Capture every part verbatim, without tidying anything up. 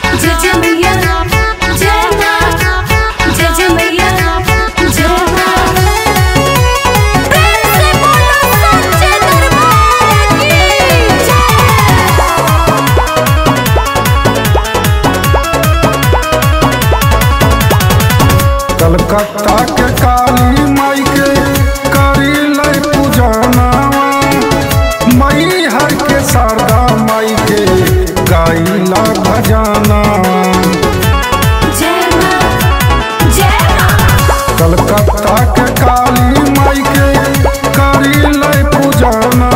जय जय मैया जय माँ, जय जय मैया जय माँ। प्रेम से बोलो सच्चे दरबार की जय। कलकत्ता के काली माई के करी लय पूजनवा, मैहर के शारदा माई के गाइला भजना। जय माँ जय माँ। कलकत्ता के काली माई के करी लय पूजनवा,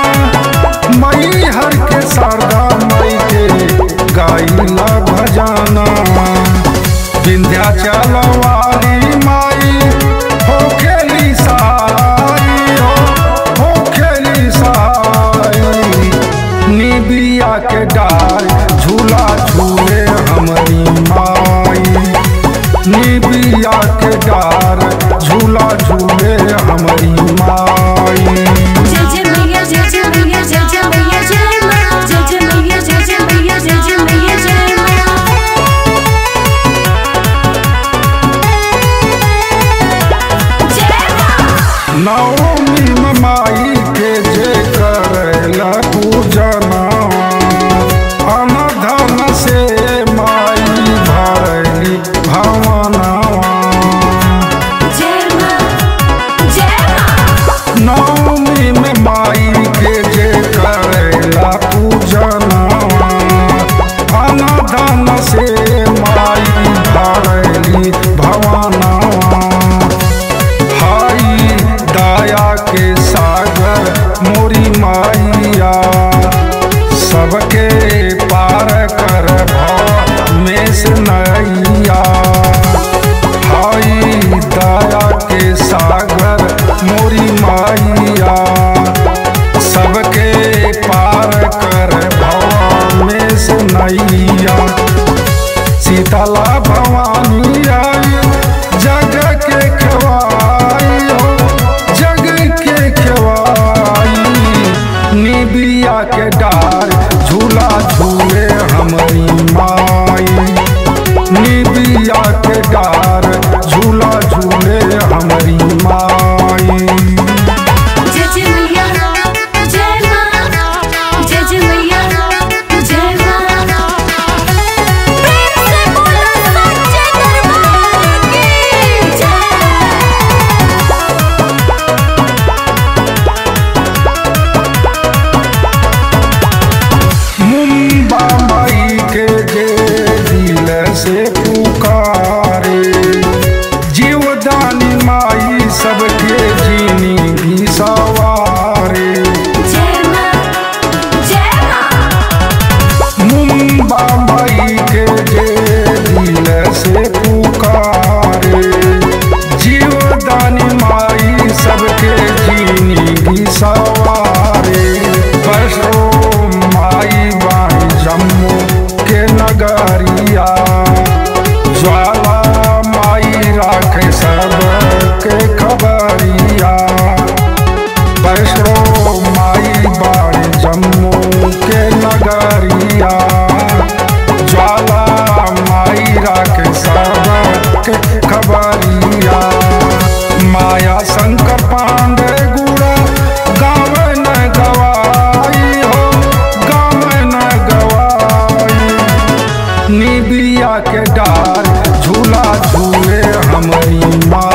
मैहर के शारदा माई के गाइला भजना। विंध्याचल वाली माई हो खेली सहाय, हो खेली सहाय। निबिया के डार झूला झूले हमारी माई, निबिया के डार झूला झूले हमारी माई। जय जय मैया जय जय मैया जय जय मैया जय माँ, जय जय मैया जय जय मैया जय जय मैया जय माँ। जय माँ। नवमी में माई के जे करेला पूजना, अनधन से माई भरली भवनवा। जय माँ जय माँ। नवमी में माई के जे करेला पूजना, अनधन से माई भरली भवनवा। हाई दया के सागर मोरी माइया, सबके पार कर भव में से नैया। हाई दया के सागर मोरी माइया, सबके पार कर भव में से नैया। शीतला भवानी आई जग के खवाई, हो जग के खवाई। निबिया के डार झूला झूले हमारी माई, निबिया के डार झूला झूले हमारी माई। जय जय मैया जय माँ, जय जय मैया जय माँ। प्रेम से बोलो सच्चे दरबार की जय। मुंबा माई के जे दिल से पुकारे, जीवदानी माई सबके जीनी भी सवारे। जय माँ जय माँ। मुंबा माई के जे दिल से पुकारे, जीवदानी माई सबके जीनी भी सवारे। वैष्णो माई बाई जम्मू के नगरिया, ज्वाला माई राखे सबके खबरिया। वैष्णो माई बाई जम्मू के नगरिया, ज्वाला माई राखे सबके खबरिया। माया शंकर पांडे गुड़ा गाँव न गवाई, हो गाँव न गवाई। निबिया के डार झूला झूले हमारी माँ,